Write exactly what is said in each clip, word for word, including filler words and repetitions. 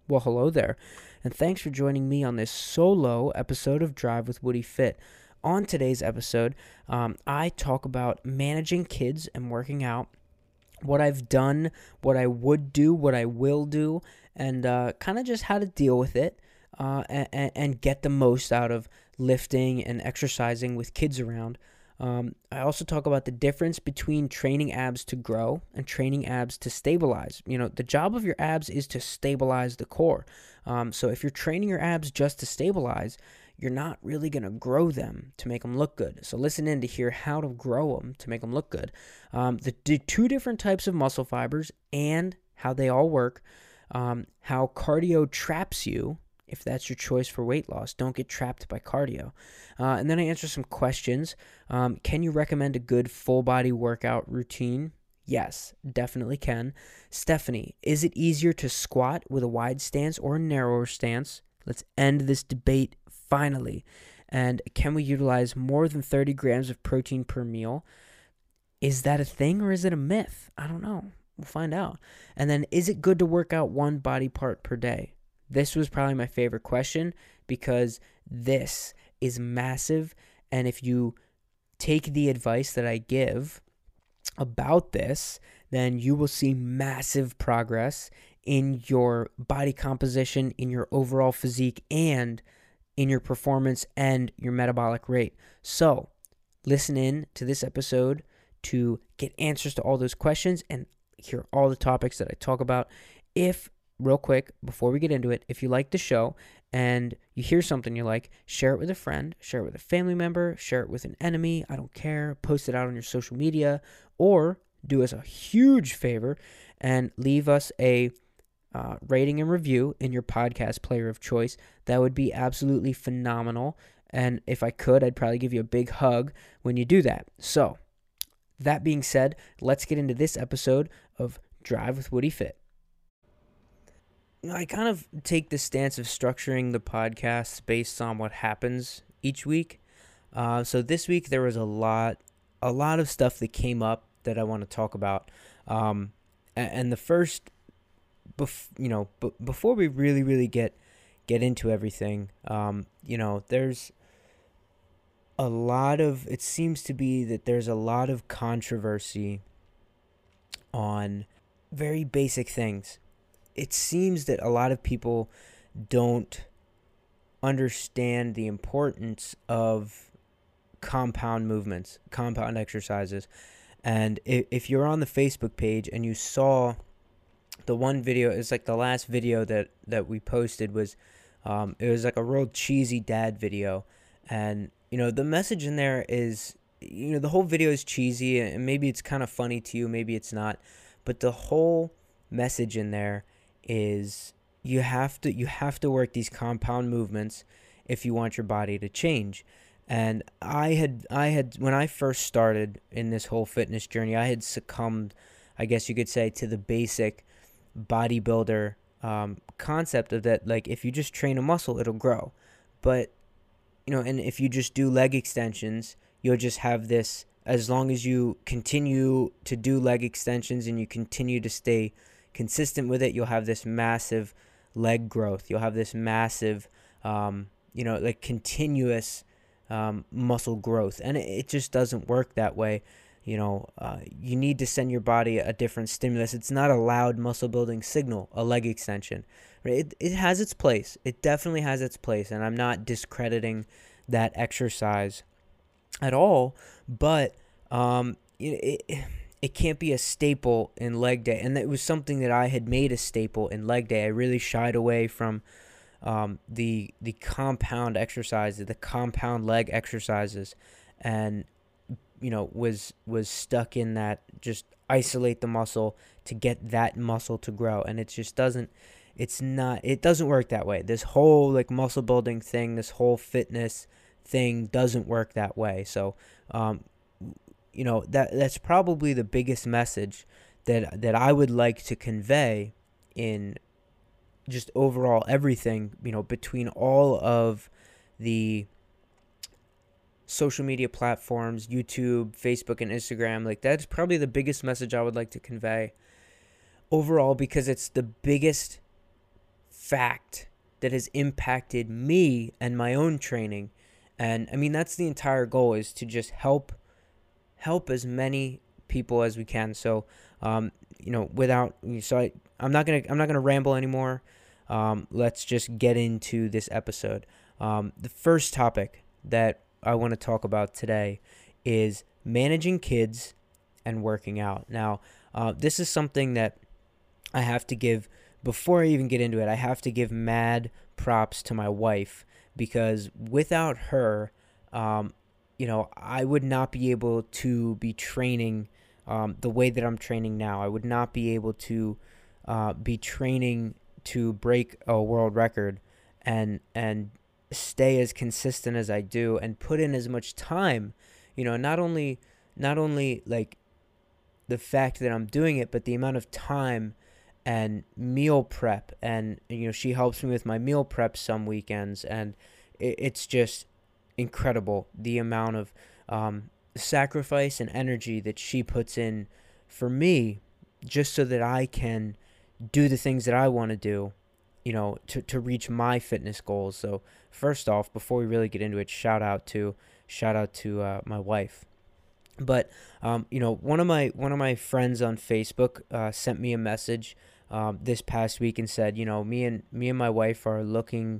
Well, hello there, and thanks for joining me on this solo episode of Drive with Woody Fit. On today's episode, um, I talk about managing kids and working out, what I've done, what I would do, what I will do, and uh, kind of just how to deal with it uh, and, and get the most out of lifting and exercising with kids around. Um, I also talk about the difference between training abs to grow and training abs to stabilize. You know, the job of your abs is to stabilize the core. Um, so if you're training your abs just to stabilize, you're not really going to grow them to make them look good. So listen in to hear how to grow them to make them look good. Um, the, the two different types of muscle fibers and how they all work, um, how cardio traps you. If that's your choice for weight loss, don't get trapped by cardio. Uh, and then I answer some questions. Um, can you recommend a good full body workout routine? Yes, definitely can. Stephanie, is it easier to squat with a wide stance or a narrower stance? Let's end this debate finally. And can we utilize more than thirty grams of protein per meal? Is that a thing or is it a myth? I don't know. We'll find out. And then, is it good to work out one body part per day? This was probably my favorite question because this is massive. And if you take the advice that I give about this, then you will see massive progress in your body composition, in your overall physique, and in your performance and your metabolic rate. So listen in to this episode to get answers to all those questions and hear all the topics that I talk about. If Real quick, before we get into it, if you like the show and you hear something you like, share it with a friend, share it with a family member, share it with an enemy, I don't care, post it out on your social media, or do us a huge favor and leave us a uh, rating and review in your podcast player of choice. That would be absolutely phenomenal, and if I could, I'd probably give you a big hug when you do that. So, that being said, let's get into this episode of Drive with Woody Fit. I kind of take the stance of structuring the podcast based on what happens each week. Uh, so this week there was a lot, a lot of stuff that came up that I want to talk about. Um, and, and the first, bef- you know, b- before we really, really get get into everything, um, you know, there's a lot of. It seems to be that there's a lot of controversy on very basic things. It seems that a lot of people don't understand the importance of compound movements, compound exercises. And if you're on the Facebook page and you saw the one video, it's like the last video that, that we posted was, um, it was like a real cheesy dad video. And, you know, the message in there is, you know, the whole video is cheesy and maybe it's kind of funny to you, maybe it's not. But the whole message in there is you have to you have to work these compound movements if you want your body to change. And I had I had when I first started in this whole fitness journey, I had succumbed, I guess you could say, to the basic bodybuilder um, concept of that, like if you just train a muscle, it'll grow. But you know, and if you just do leg extensions, you'll just have this. As long as you continue to do leg extensions and you continue to stay consistent with it, you'll have this massive leg growth. You'll have this massive, um, you know, like continuous um, muscle growth. And it, it just doesn't work that way. You know, uh, you need to send your body a different stimulus. It's not a loud muscle building signal, a leg extension. Right? It, it has its place. It definitely has its place. And I'm not discrediting that exercise at all. But um, it, it It can't be a staple in leg day. And that was something that I had made a staple in leg day. I really shied away from um, the the compound exercises, the compound leg exercises, and you know was was stuck in that just isolate the muscle to get that muscle to grow. And it just doesn't. It's not. It doesn't work that way. This whole like muscle building thing, this whole fitness thing doesn't work that way. So. Um, You know, that that's probably the biggest message that that I would like to convey in just overall everything, you know, between all of the social media platforms, YouTube, Facebook, and Instagram. Like, that's probably the biggest message I would like to convey overall, because it's the biggest fact that has impacted me and my own training. And I mean, that's the entire goal, is to just help help as many people as we can. So, um, you know, without so I, I'm not gonna I'm not gonna ramble anymore. Um, let's just get into this episode. Um, the first topic that I want to talk about today is managing kids and working out. Now, uh, this is something that I have to give, before I even get into it, I have to give mad props to my wife, because without her, um, you know, I would not be able to be training um, the way that I'm training now. I would not be able to uh, be training to break a world record and and stay as consistent as I do and put in as much time. You know, not only not only like the fact that I'm doing it, but the amount of time and meal prep. And, you know, she helps me with my meal prep some weekends, and it, it's just incredible the amount of um, sacrifice and energy that she puts in for me, just so that I can do the things that I want to do, you know, to, to reach my fitness goals. So first off, before we really get into it, shout out to shout out to uh, my wife. But um, you know, one of my one of my friends on Facebook uh, sent me a message um, this past week and said, you know, me and me and my wife are looking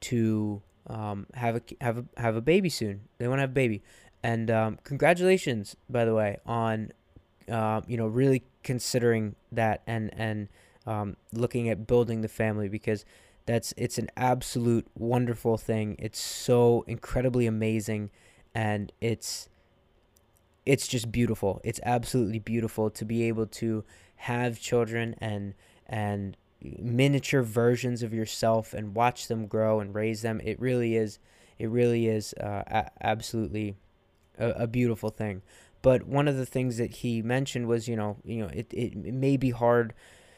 to um, have a have a have a baby soon. They want to have a baby, and um, congratulations, by the way, on uh, you know, really considering that and and um, looking at building the family, because that's it's an absolute wonderful thing. It's so incredibly amazing, and it's it's just beautiful. It's absolutely beautiful to be able to have children and and miniature versions of yourself and watch them grow and raise them. It really is, it really is uh, a- absolutely a, a beautiful thing. But one of the things that he mentioned was, you know, you know, it, it, it may be hard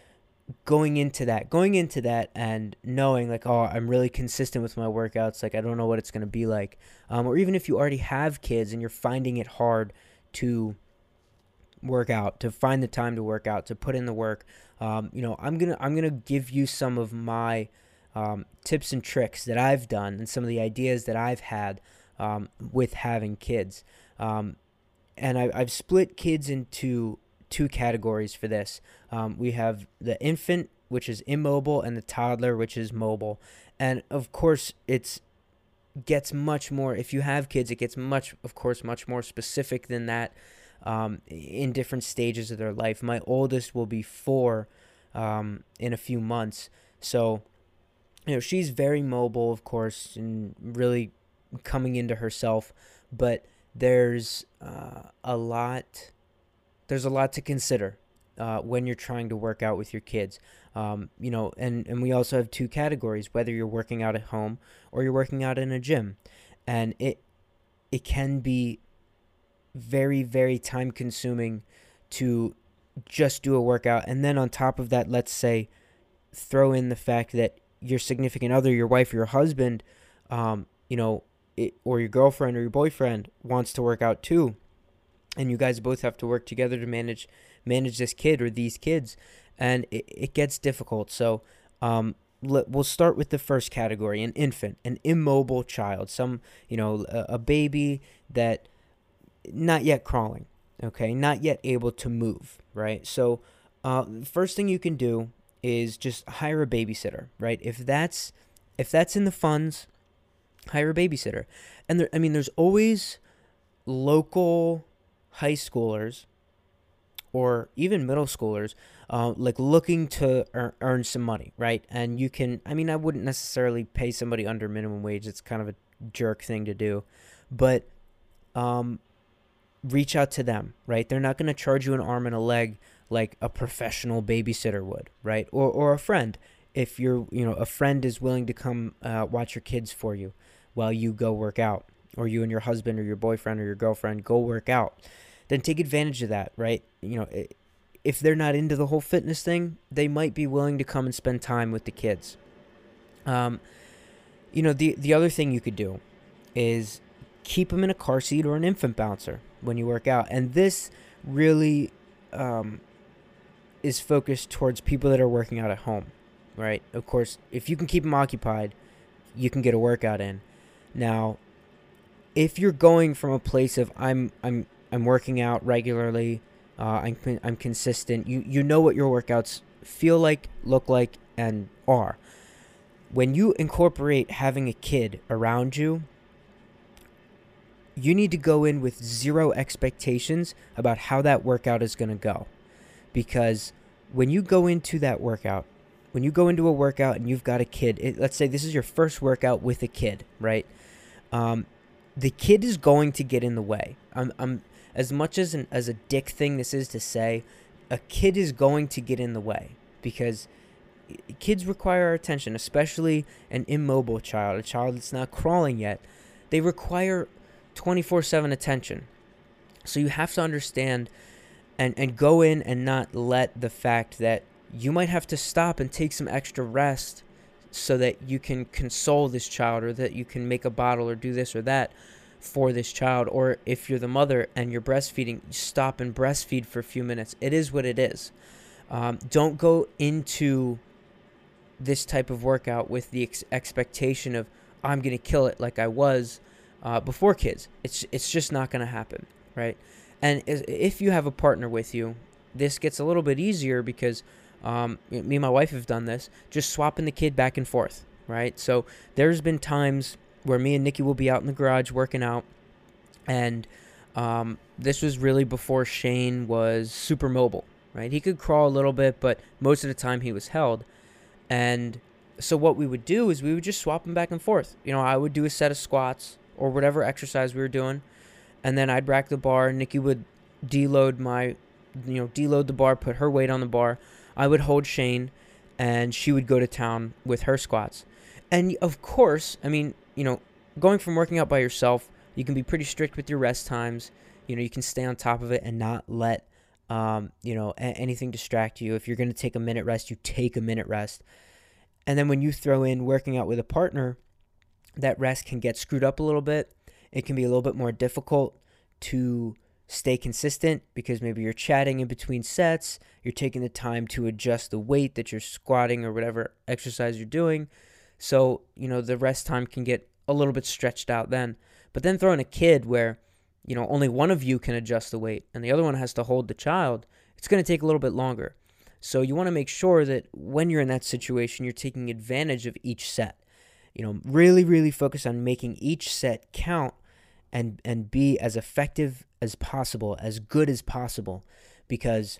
going into that, going into that and knowing like, oh, I'm really consistent with my workouts. Like, I don't know what it's going to be like. Um, or even if you already have kids and you're finding it hard to work out, to find the time to work out, to put in the work. Um, you know, I'm gonna I'm gonna give you some of my um, tips and tricks that I've done and some of the ideas that I've had um, with having kids. Um, and I, I've split kids into two categories for this. Um, we have the infant, which is immobile, and the toddler, which is mobile. And of course, it's gets much more, if you have kids, it gets much, of course, much more specific than that um, in different stages of their life. My oldest will be four um, in a few months. So, you know, she's very mobile, of course, and really coming into herself. But there's uh, a lot, there's a lot to consider uh, when you're trying to work out with your kids. Um, you know, and, and we also have two categories, whether you're working out at home or you're working out in a gym. And it it can be very, very time consuming to just do a workout. And then on top of that, let's say, throw in the fact that your significant other, your wife or your husband, um, you know, it, or your girlfriend or your boyfriend wants to work out too. And you guys both have to work together to manage manage this kid or these kids. And it, it gets difficult. So um, let, we'll start with the first category, an infant, an immobile child, some, you know, a, a baby that not yet crawling, okay, not yet able to move, right? So uh, the first thing you can do is just hire a babysitter, right? If that's if that's in the funds, hire a babysitter. And there, I mean, there's always local high schoolers or even middle schoolers, uh, like looking to earn, earn some money, right? And you can, I mean, I wouldn't necessarily pay somebody under minimum wage. It's kind of a jerk thing to do, but um, reach out to them, right? They're not going to charge you an arm and a leg like a professional babysitter would, right? Or or a friend, if you're, you know, a friend is willing to come uh, watch your kids for you while you go work out, or you and your husband or your boyfriend or your girlfriend go work out. Then take advantage of that, right? You know, if they're not into the whole fitness thing, they might be willing to come and spend time with the kids. Um, you know, the the other thing you could do is keep them in a car seat or an infant bouncer when you work out. And this really um, is focused towards people that are working out at home. right? Of course, if you can keep them occupied, you can get a workout in. Now, if you're going from a place of I'm I'm I'm working out regularly, uh, I'm I'm consistent. You you know what your workouts feel like, look like, and are. When you incorporate having a kid around you, you need to go in with zero expectations about how that workout is going to go. Because when you go into that workout, when you go into a workout and you've got a kid, it, let's say this is your first workout with a kid, right? Um, the kid is going to get in the way. I'm, I'm as much as an as a dick thing this is to say, a kid is going to get in the way because kids require our attention, especially an immobile child, a child that's not crawling yet. They require twenty-four seven attention. So you have to understand and, and go in and not let the fact that you might have to stop and take some extra rest so that you can console this child, or that you can make a bottle or do this or that for this child. Or if you're the mother and you're breastfeeding, stop and breastfeed for a few minutes. It is what it is. Um, don't go into this type of workout with the ex- expectation of I'm going to kill it like I was uh, before kids. It's it's just not going to happen, right? And if you have a partner with you, this gets a little bit easier because um, me and my wife have done this, just swapping the kid back and forth, right? So there's been times where me and Nikki will be out in the garage working out, and um, this was really before Shane was super mobile, right? He could crawl a little bit, but most of the time he was held. And so what we would do is we would just swap them back and forth. You know, I would do a set of squats or whatever exercise we were doing, and then I'd rack the bar. Nikki would deload my, you know, deload the bar, put her weight on the bar. I would hold Shane, and she would go to town with her squats. And of course, I mean, you know, going from working out by yourself, you can be pretty strict with your rest times. You know, you can stay on top of it and not let, um, you know, a- anything distract you. If you're going to take a minute rest, you take a minute rest. And then when you throw in working out with a partner, that rest can get screwed up a little bit. It can be a little bit more difficult to stay consistent because maybe you're chatting in between sets, you're taking the time to adjust the weight that you're squatting or whatever exercise you're doing. So, you know, the rest time can get a little bit stretched out then. But then throw in a kid where, you know, only one of you can adjust the weight and the other one has to hold the child, it's going to take a little bit longer. So you want to make sure that when you're in that situation, you're taking advantage of each set. You know, really, really focus on making each set count and and be as effective as possible, as good as possible, because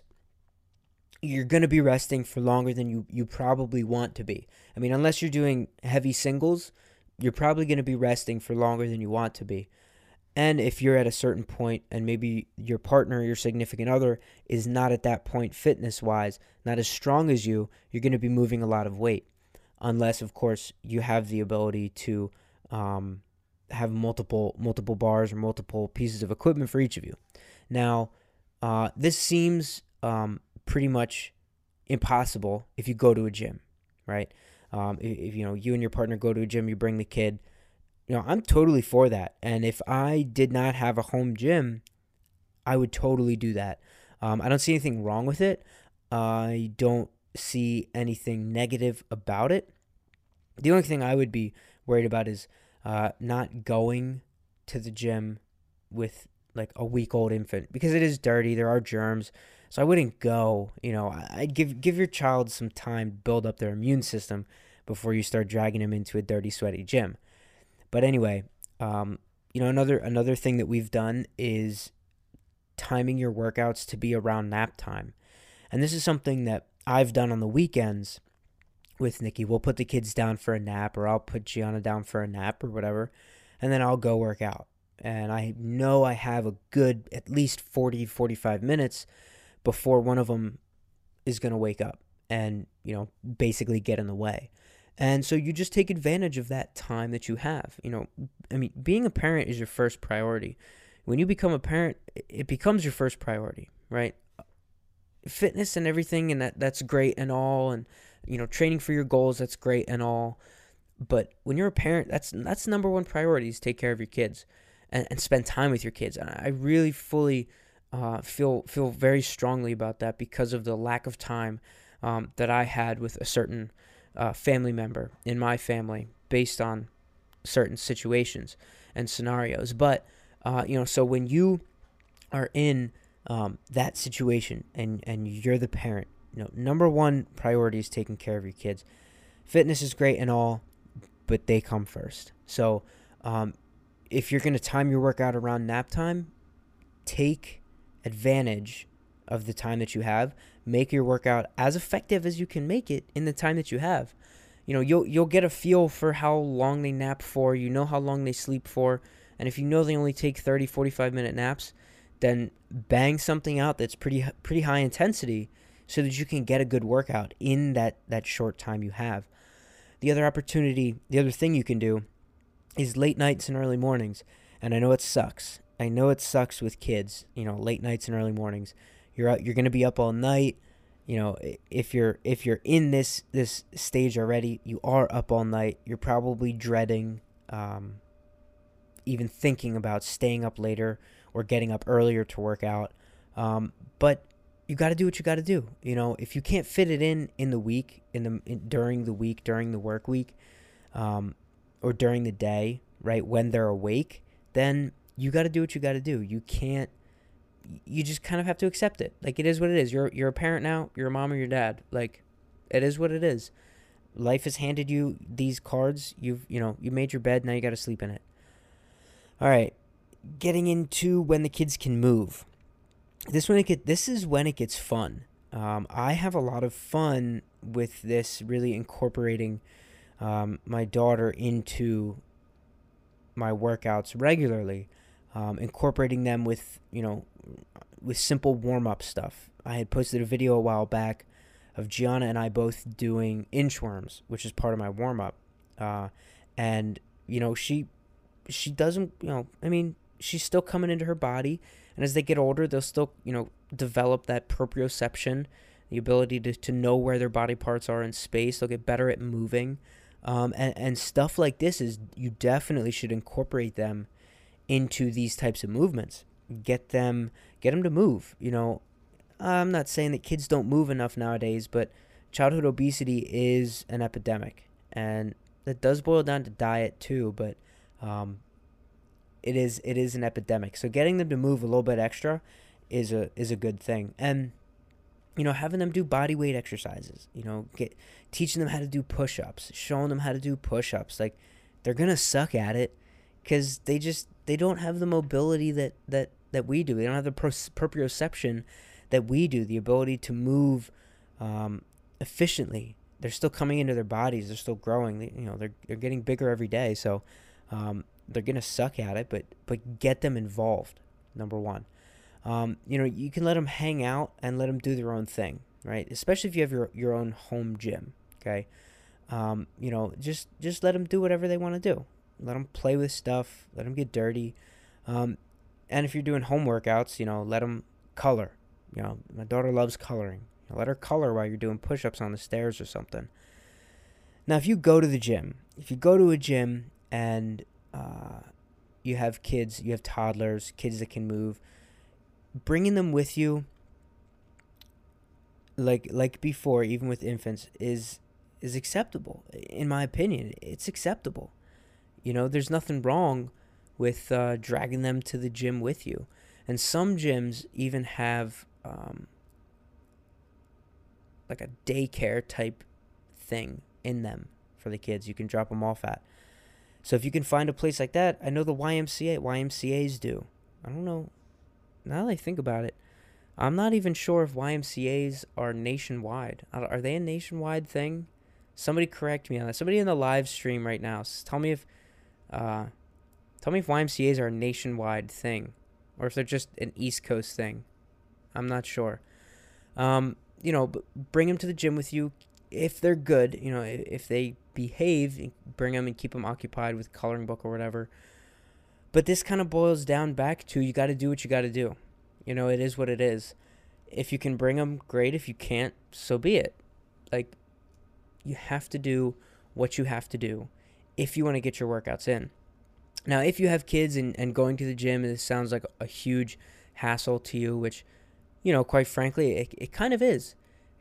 you're going to be resting for longer than you, you probably want to be. I mean, unless you're doing heavy singles, you're probably going to be resting for longer than you want to be. And if you're at a certain point and maybe your partner, your significant other, is not at that point fitness-wise, not as strong as you, you're going to be moving a lot of weight. Unless, of course, you have the ability to um, have multiple multiple bars or multiple pieces of equipment for each of you. Now, uh, this seems um, pretty much impossible if you go to a gym, right? Um, if, if you know you and your partner go to a gym, you bring the kid. You know, I'm totally for that. And if I did not have a home gym, I would totally do that. Um, I don't see anything wrong with it. I don't see anything negative about it. The only thing I would be worried about is uh, not going to the gym with like a week old infant, because it is dirty. There are germs. So I wouldn't go. You know, I'd give give your child some time to build up their immune system before you start dragging them into a dirty, sweaty gym. But anyway, um, you know, another another thing that we've done is timing your workouts to be around nap time. And this is something that I've done on the weekends with Nikki. We'll put the kids down for a nap, or I'll put Gianna down for a nap or whatever, and then I'll go work out. And I know I have a good at least forty, forty-five minutes before one of them is going to wake up and, you know, basically get in the way. And so you just take advantage of that time that you have. You know, I mean, being a parent is your first priority. When you become a parent, it becomes your first priority, right? Fitness and everything, and that, that's great and all, and, you know, training for your goals, that's great and all. But when you're a parent, that's that's number one priority, is take care of your kids and, and spend time with your kids. And I really fully uh, feel feel very strongly about that because of the lack of time um, that I had with a certain uh, family member in my family based on certain situations and scenarios. But, uh, you know, so when you are in um, that situation and, and you're the parent, you know, number one priority is taking care of your kids. Fitness is great and all, but they come first. So um, if you're going to time your workout around nap time, take advantage of the time that you have. Make your workout as effective as you can make it in the time that you have. You know, you'll you'll get a feel for how long they nap for. You know how long they sleep for. And if you know they only take thirty, forty-five minute naps, then bang something out that's pretty pretty high intensity so that you can get a good workout in that, that short time you have. The other opportunity, the other thing you can do is late nights and early mornings. And I know it sucks. I know it sucks with kids, you know, late nights and early mornings. You're out, you're going to be up all night. You know, if you're if you're in this this stage already, you are up all night. You're probably dreading um, even thinking about staying up later or getting up earlier to work out. Um, but you got to do what you got to do. You know, if you can't fit it in in the week, in the in, during the week, during the work week, um, or during the day, right when they're awake, then you got to do what you got to do. You can't. You just kind of have to accept it. Like, it is what it is. You're you're a parent now. You're a mom or your dad. Like, it is what it is. Life has handed you these cards. You've, you know, you made your bed. Now you got to sleep in it. All right. Getting into when the kids can move. This when it get, this is when it gets fun. Um, I have a lot of fun with this, really incorporating um, my daughter into my workouts regularly. Um, incorporating them with, you know, with simple warm-up stuff. I had posted a video a while back of Gianna and I both doing inchworms, which is part of my warm-up. Uh, and, you know, she she doesn't, you know, I mean, she's still coming into her body. And as they get older, they'll still, you know, develop that proprioception, the ability to, to know where their body parts are in space. They'll get better at moving. Um, and, and stuff like this is, you definitely should incorporate them into these types of movements. Get them get them to move. You know, I'm not saying that kids don't move enough nowadays, but childhood obesity is an epidemic, and that does boil down to diet too, but um, it is it is an epidemic. So getting them to move a little bit extra is a is a good thing. And you know, having them do body weight exercises, you know, get teaching them how to do push-ups, showing them how to do push-ups. Like, they're going to suck at it because they just they don't have the mobility that, that, that we do. They don't have the proprioception that we do, the ability to move um, efficiently. They're still coming into their bodies. They're still growing. They, you know, they're they're getting bigger every day. So um, they're gonna suck at it. But but get them involved. Number one, um, you know, you can let them hang out and let them do their own thing, right? Especially if you have your your own home gym. Okay, um, you know, just just let them do whatever they want to do. Let them play with stuff. Let them get dirty. Um, and if you're doing home workouts, you know, let them color. You know, my daughter loves coloring. Let her color while you're doing push-ups on the stairs or something. Now, if you go to the gym, if you go to a gym and uh, you have kids, you have toddlers, kids that can move, bringing them with you, like like before, even with infants, is is acceptable. In my opinion, it's acceptable. You know, there's nothing wrong with uh, dragging them to the gym with you. And some gyms even have um, like a daycare type thing in them for the kids you can drop them off at. So if you can find a place like that, I know the Y M C A, Y M C As do. I don't know. Now that I think about it, I'm not even sure if Y M C As are nationwide. Are they a nationwide thing? Somebody correct me on that. Somebody in the live stream right now, tell me if uh, tell me if Y M C As are a nationwide thing, or if they're just an East Coast thing. I'm not sure. Um, you know, bring them to the gym with you if they're good. You know, if they behave, bring them and keep them occupied with coloring book or whatever. But this kind of boils down back to you got to do what you got to do. You know, it is what it is. If you can bring them, great. If you can't, so be it. Like, you have to do what you have to do if you want to get your workouts in. Now, if you have kids and, and going to the gym, this sounds like a huge hassle to you, which, you know, quite frankly, it, it kind of is.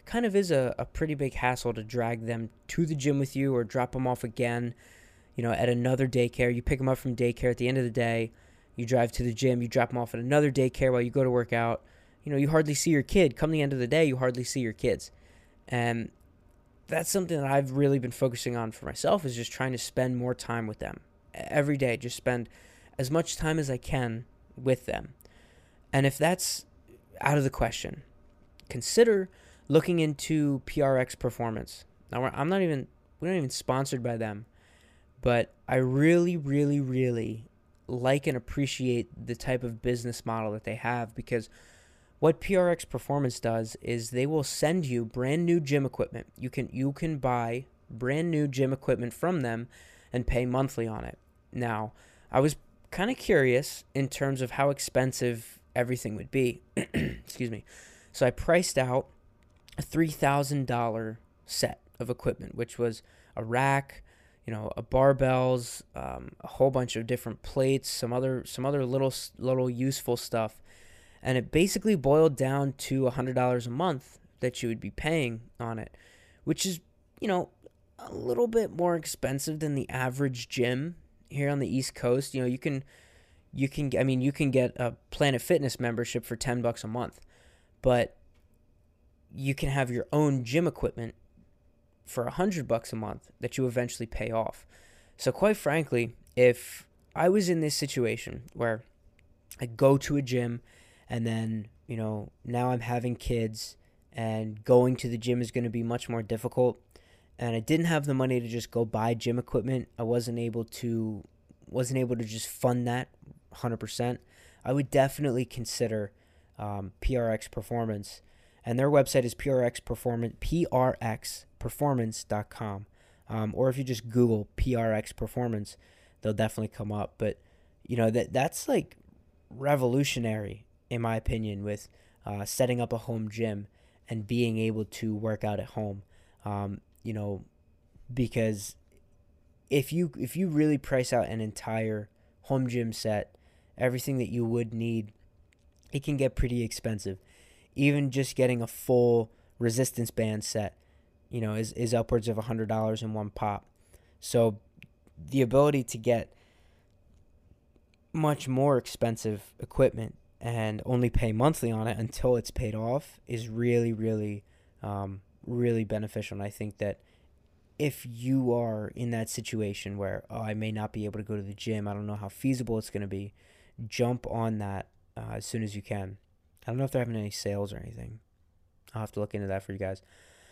it kind of is a, a pretty big hassle to drag them to the gym with you or drop them off again, you know, at another daycare. You pick them up from daycare at the end of the day, you drive to the gym, you drop them off at another daycare while you go to work out. You know, you hardly see your kid. Come the end of the day, you hardly see your kids. And that's something that I've really been focusing on for myself, is just trying to spend more time with them every day. Just spend as much time as I can with them. And if that's out of the question, consider looking into P R X Performance. Now, I'm not even, we're not even sponsored by them, but I really, really, really like and appreciate the type of business model that they have, because what P R X Performance does is they will send you brand new gym equipment. You can you can buy brand new gym equipment from them and pay monthly on it. Now, I was kind of curious in terms of how expensive everything would be. Excuse me. So I priced out a three thousand dollars set of equipment, which was a rack, you know, a barbells, um, a whole bunch of different plates, some other some other little little useful stuff. And it basically boiled down to one hundred dollars a month that you would be paying on it, which is, you know, a little bit more expensive than the average gym here on the East Coast. You know, you can, you can, I mean, you can get a Planet Fitness membership for ten bucks a month, but you can have your own gym equipment for one hundred bucks a month that you eventually pay off. So quite frankly, if I was in this situation where I go to a gym, and then, you know, now I'm having kids and going to the gym is going to be much more difficult, and I didn't have the money to just go buy gym equipment, I wasn't able to wasn't able to just fund that one hundred percent, I would definitely consider um, P R X Performance. And their website is P R X Performance, P R X performance dot com. Um, or if you just Google P R X Performance, they'll definitely come up. But, you know, that that's like revolutionary, in my opinion, with uh, setting up a home gym and being able to work out at home. Um, you know, because if you if you really price out an entire home gym set, everything that you would need, it can get pretty expensive. Even just getting a full resistance band set, you know, is, is upwards of one hundred dollars in one pop. So the ability to get much more expensive equipment and only pay monthly on it until it's paid off is really, really, um, really beneficial. And I think that if you are in that situation where, oh, I may not be able to go to the gym, I don't know how feasible it's going to be, jump on that uh, as soon as you can. I don't know if they're having any sales or anything. I'll have to look into that for you guys.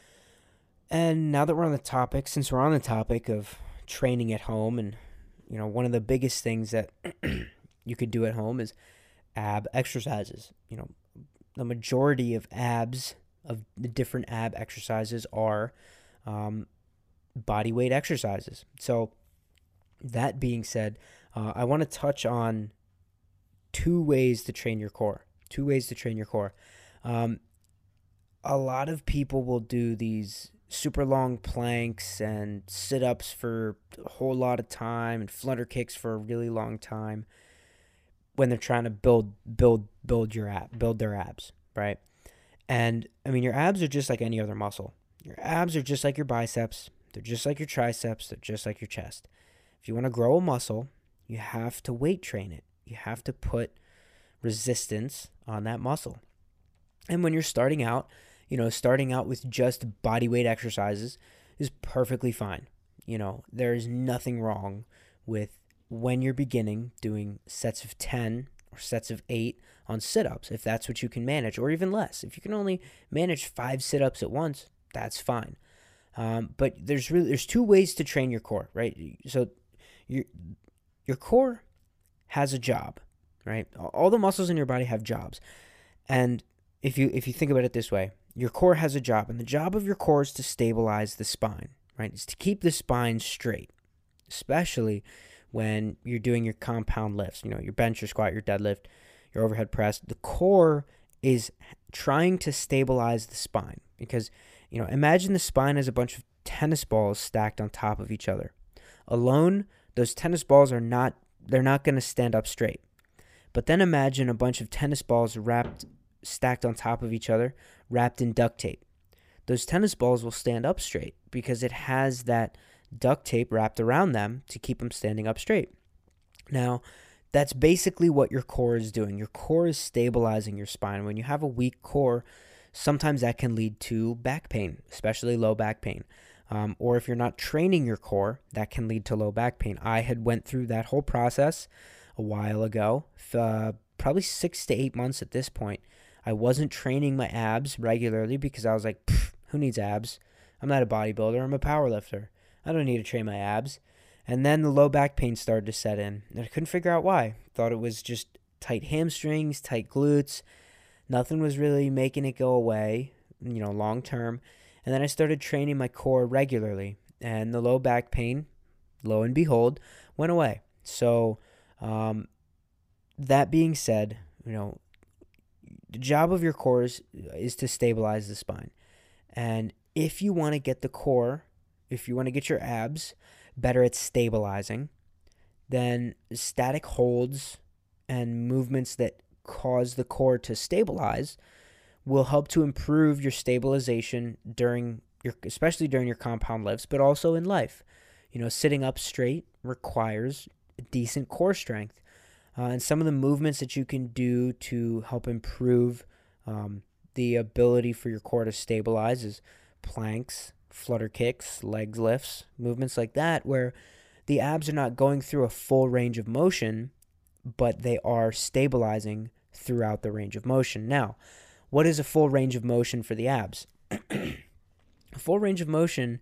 And now that we're on the topic, since we're on the topic of training at home, and, you know, one of the biggest things that you could do at home is ab exercises. You know, the majority of abs, of the different ab exercises are um, body weight exercises. So that being said, uh, I want to touch on two ways to train your core. Two ways to train your core. Um, a lot of people will do these super long planks and sit-ups for a whole lot of time and flutter kicks for a really long time when they're trying to build build build your ab build their abs, right? And I mean, your abs are just like any other muscle. Your abs are just like your biceps. They're just like your triceps. They're just like your chest. If you want to grow a muscle, you have to weight train it. You have to put resistance on that muscle. And when you're starting out, you know, starting out with just body weight exercises is perfectly fine. You know, there is nothing wrong with, when you're beginning, doing sets of ten or sets of eight on sit-ups, if that's what you can manage, or even less. If you can only manage five sit-ups at once, that's fine. Um, but there's really there's two ways to train your core, right? So your your core has a job, right? All the muscles in your body have jobs. And if you if you think about it this way, your core has a job, and the job of your core is to stabilize the spine, right? It's to keep the spine straight, especially when you're doing your compound lifts, you know, your bench, your squat, your deadlift, your overhead press. The core is trying to stabilize the spine because, you know, imagine the spine as a bunch of tennis balls stacked on top of each other. Alone, those tennis balls are not, they're not going to stand up straight. But then imagine a bunch of tennis balls wrapped, stacked on top of each other, wrapped in duct tape. those tennis balls will stand up straight because it has that duct tape wrapped around them to keep them standing up straight. Now, that's basically what your core is doing. Your core is stabilizing your spine. When you have a weak core, sometimes that can lead to back pain, especially low back pain. Um, or if you're not training your core, that can lead to low back pain. I had went through that whole process a while ago, uh, probably six to eight months at this point. I wasn't training my abs regularly because I was like, who needs abs? I'm not a bodybuilder. I'm a powerlifter. I don't need to train my abs. And then the low back pain started to set in. And I couldn't figure out why. Thought it was just tight hamstrings, tight glutes. Nothing was really making it go away, you know, long term. And then I started training my core regularly. And the low back pain, lo and behold, went away. So um, that being said, you know, the job of your core is, is to stabilize the spine. And if you want to get the core, if you want to get your abs better at stabilizing, then static holds and movements that cause the core to stabilize will help to improve your stabilization during your, especially during your compound lifts, but also in life. You know, sitting up straight requires decent core strength. Uh, and some of the movements that you can do to help improve um, the ability for your core to stabilize is planks, flutter kicks, legs lifts, movements like that, where the abs are not going through a full range of motion, but they are stabilizing throughout the range of motion. Now, what is a full range of motion for the abs? A full range of motion,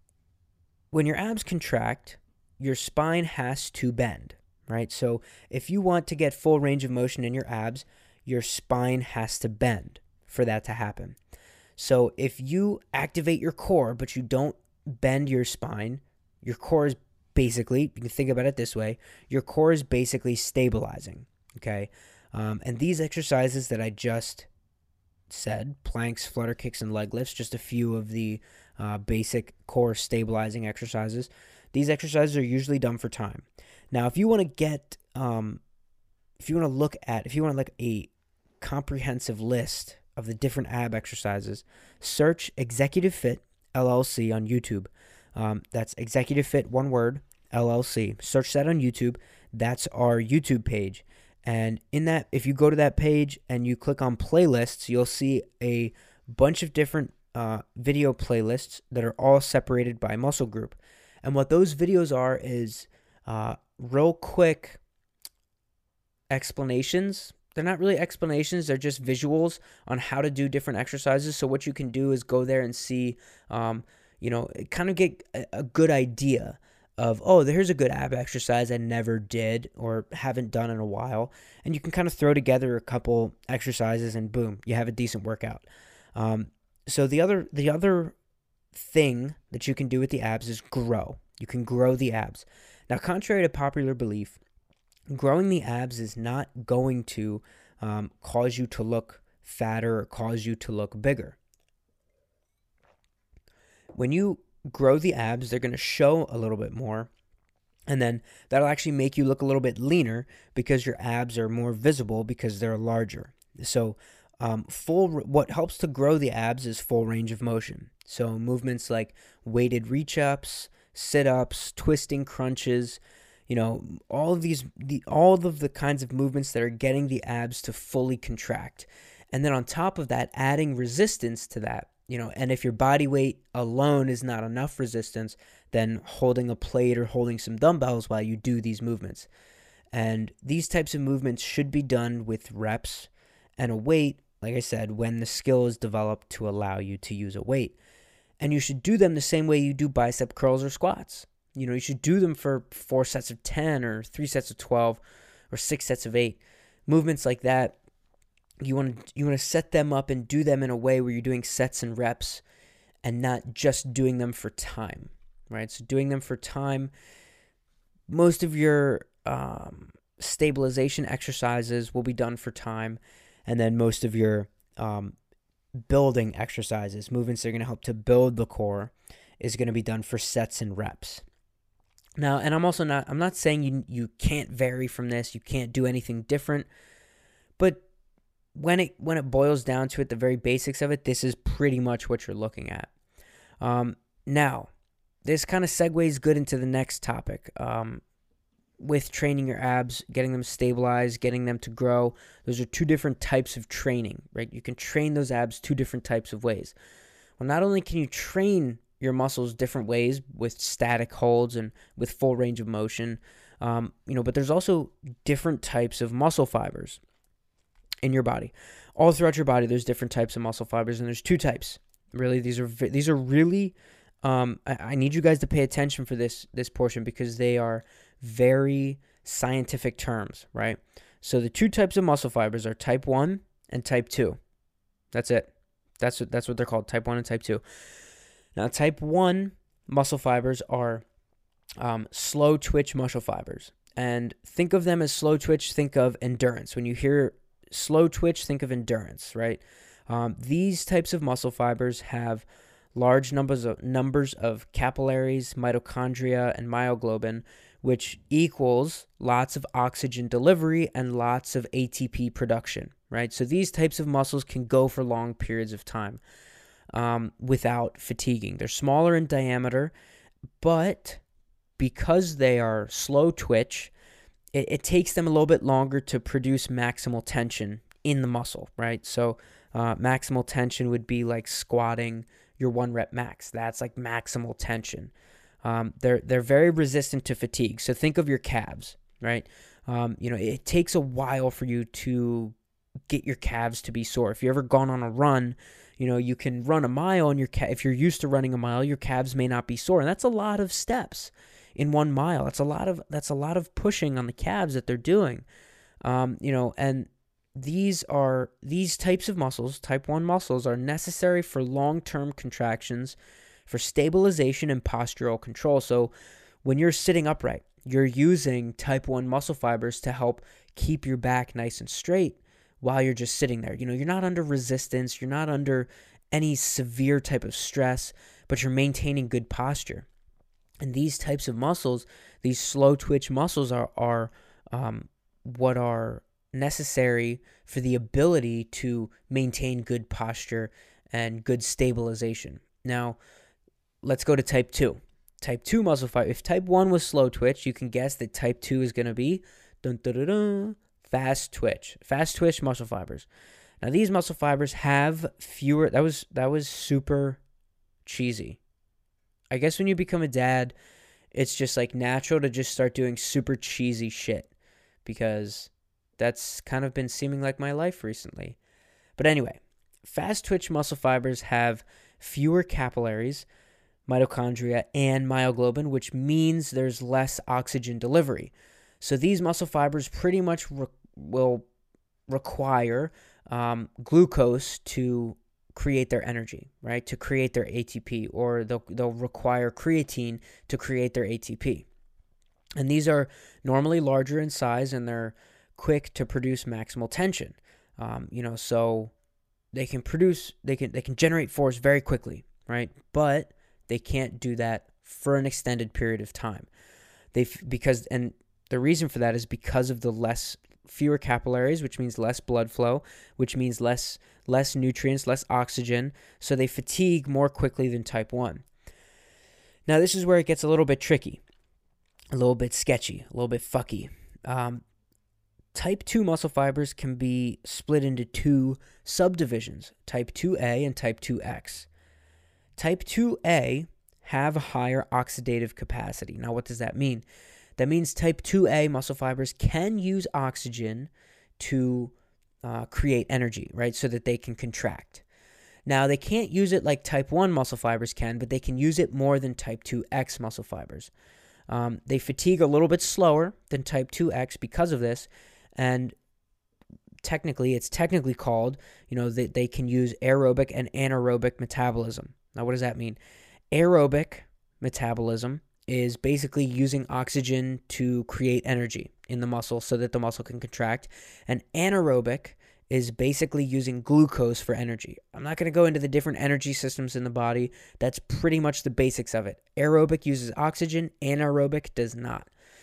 when your abs contract, your spine has to bend, right? So if you want to get full range of motion in your abs, your spine has to bend for that to happen. So if you activate your core, but you don't bend your spine, your core is basically, you can think about it this way, your core is basically stabilizing, okay? Um, and these exercises that I just said, planks, flutter kicks, and leg lifts, just a few of the uh, basic core stabilizing exercises. These exercises are usually done for time. Now, if you want to get, um, if you want to look at, if you want to look at a comprehensive list of the different ab exercises, search Executive Fit L L C on YouTube. Um, that's Executive Fit, one word, L L C. Search that on YouTube. That's our YouTube page. And in that, if you go to that page and you click on playlists, you'll see a bunch of different uh, video playlists that are all separated by muscle group. And what those videos are is uh, real quick explanations. They're not really explanations. They're just visuals on how to do different exercises. So what you can do is go there and see, um, you know, kind of get a, a good idea of, oh, here's a good ab exercise I never did or haven't done in a while. And you can kind of throw together a couple exercises and boom, you have a decent workout. Um, so the other, the other thing that you can do with the abs is grow. You can grow the abs. Now, contrary to popular belief, growing the abs is not going to um, cause you to look fatter or cause you to look bigger. When you grow the abs, they're going to show a little bit more, and then that'll actually make you look a little bit leaner because your abs are more visible because they're larger. So um, full, what helps to grow the abs is full range of motion. So movements like weighted reach-ups, sit-ups, twisting crunches, you know, all of these, the all of the kinds of movements that are getting the abs to fully contract. And then on top of that, adding resistance to that, you know, and if your body weight alone is not enough resistance, then holding a plate or holding some dumbbells while you do these movements. And these types of movements should be done with reps and a weight, like I said, when the skill is developed to allow you to use a weight. And you should do them the same way you do bicep curls or squats. You know, you should do them for four sets of ten or three sets of twelve or six sets of eight. Movements like that, you want to you want to set them up and do them in a way where you're doing sets and reps and not just doing them for time, right? So doing them for time, most of your um, stabilization exercises will be done for time, and then most of your um, building exercises, movements that are going to help to build the core, is going to be done for sets and reps. Now, and I'm also not, I'm not saying you you can't vary from this, you can't do anything different, but when it when it boils down to it, the very basics of it, this is pretty much what you're looking at. Um, now, this kind of segues good into the next topic. Um, with training your abs, getting them stabilized, getting them to grow. Those are two different types of training, right? You can train those abs two different types of ways. Well, not only can you train your muscles different ways with static holds and with full range of motion, um, you know, but there's also different types of muscle fibers in your body. All throughout your body, there's different types of muscle fibers, and there's two types. Really, these are these are really. Um, I, I need you guys to pay attention for this this portion because they are very scientific terms, right? So the two types of muscle fibers are type one and type two. That's it. That's what that's what they're called, type one and type two. Now, type one muscle fibers are um, slow twitch muscle fibers. And think of them as slow twitch, think of endurance. When you hear slow twitch, think of endurance, right? Um, these types of muscle fibers have large numbers of numbers of capillaries, mitochondria, and myoglobin, which equals lots of oxygen delivery and lots of A T P production, right? So these types of muscles can go for long periods of time um, without fatiguing. They're smaller in diameter, but because they are slow twitch, it, it takes them a little bit longer to produce maximal tension in the muscle, right? So uh, maximal tension would be like squatting your one rep max. That's like maximal tension. Um, they're they're very resistant to fatigue. So think of your calves, right? Um, you know, it takes a while for you to get your calves to be sore. If you've ever gone on a run, you know, you can run a mile and your ca- if you're used to running a mile, your calves may not be sore. And that's a lot of steps in one mile. That's a lot of that's a lot of pushing on the calves that they're doing. Um, you know, and These are these types of muscles, type one muscles, are necessary for long-term contractions, for stabilization and postural control. So when you're sitting upright, you're using type one muscle fibers to help keep your back nice and straight while you're just sitting there. You know, you're not under resistance, you're not under any severe type of stress, but you're maintaining good posture. And these types of muscles, these slow twitch muscles are are um, what are necessary for the ability to maintain good posture and good stabilization. Now, let's go to type two. Type two muscle fiber. If type one was slow twitch, you can guess that type two is going to be dun, dun, dun, dun, fast twitch. Fast twitch muscle fibers. Now, these muscle fibers have fewer. That was that was super cheesy. I guess when you become a dad, it's just like natural to just start doing super cheesy shit because that's kind of been seeming like my life recently. But anyway, fast twitch muscle fibers have fewer capillaries, mitochondria, and myoglobin, which means there's less oxygen delivery. So these muscle fibers pretty much re- will require um, glucose to create their energy, right? To create their A T P, or they'll, they'll require creatine to create their A T P. And these are normally larger in size, and they're quick to produce maximal tension. Um, you know, so they can produce, they can they can generate force very quickly, right? But they can't do that for an extended period of time. They because and the reason for that is because of the less fewer capillaries, which means less blood flow, which means less less nutrients, less oxygen. So they fatigue more quickly than type one. Now, this is where it gets a little bit tricky, a little bit sketchy, a little bit fucky. Um, Type two muscle fibers can be split into two subdivisions, type two A and type two X. Type two A have a higher oxidative capacity. Now, what does that mean? That means type two A muscle fibers can use oxygen to uh, create energy, right, so that they can contract. Now, they can't use it like type one muscle fibers can, but they can use it more than type two X muscle fibers. Um, they fatigue a little bit slower than type two X because of this. And technically, it's technically called, you know, they, they can use aerobic and anaerobic metabolism. Now, what does that mean? Aerobic metabolism is basically using oxygen to create energy in the muscle so that the muscle can contract. And anaerobic is basically using glucose for energy. I'm not going to go into the different energy systems in the body. That's pretty much the basics of it. Aerobic uses oxygen, anaerobic does not.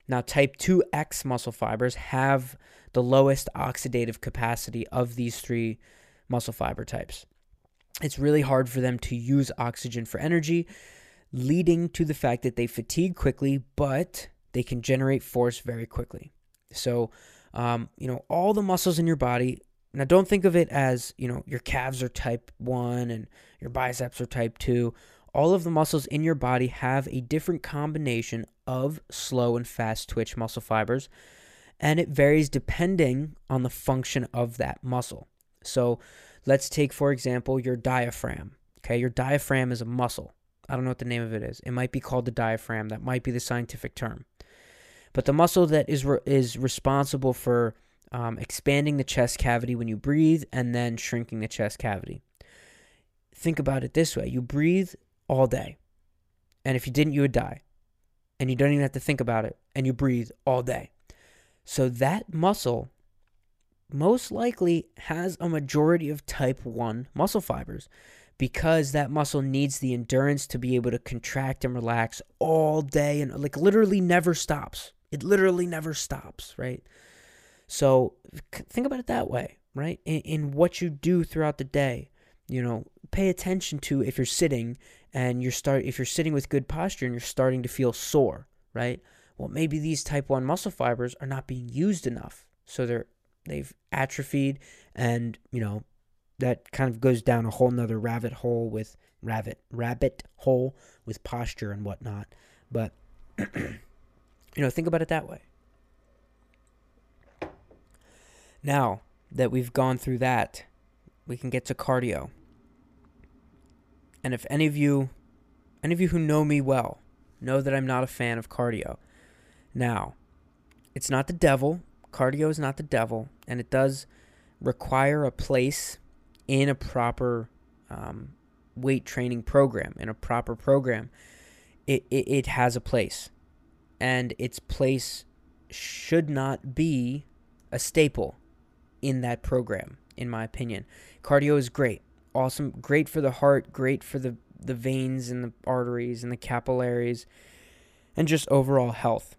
Now, type two X muscle fibers have the lowest oxidative capacity of these three muscle fiber types. It's really hard for them to use oxygen for energy, leading to the fact that they fatigue quickly, but they can generate force very quickly. So, um, you know, all the muscles in your body, now don't think of it as, you know, your calves are type one and your biceps are type two. All of the muscles in your body have a different combination of slow and fast twitch muscle fibers, and it varies depending on the function of that muscle. So let's take, for example, your diaphragm. Okay, your diaphragm is a muscle. I don't know what the name of it is. It might be called the diaphragm. That might be the scientific term. But the muscle that is re- is responsible for um, expanding the chest cavity when you breathe and then shrinking the chest cavity. Think about it this way. You breathe all day. And if you didn't, you would die. And you don't even have to think about it. And you breathe all day. So that muscle most likely has a majority of type one muscle fibers because that muscle needs the endurance to be able to contract and relax all day and like literally never stops. It literally never stops, right? So think about it that way, right? In, in what you do throughout the day, you know, pay attention to if you're sitting and you're start if you're sitting with good posture and you're starting to feel sore, right? Well, maybe these type one muscle fibers are not being used enough. So they're they've atrophied, and you know, that kind of goes down a whole nother rabbit hole with rabbit rabbit hole with posture and whatnot. But you know, think about it that way. Now that we've gone through that, we can get to cardio. And if any of you, any of you who know me well, know that I'm not a fan of cardio. Now, it's not the devil. Cardio is not the devil, and it does require a place in a proper um, weight training program. In a proper program, it, it it has a place, and its place should not be a staple in that program, in my opinion. Cardio is great. Awesome, great for the heart, great for the, the veins and the arteries and the capillaries and just overall health.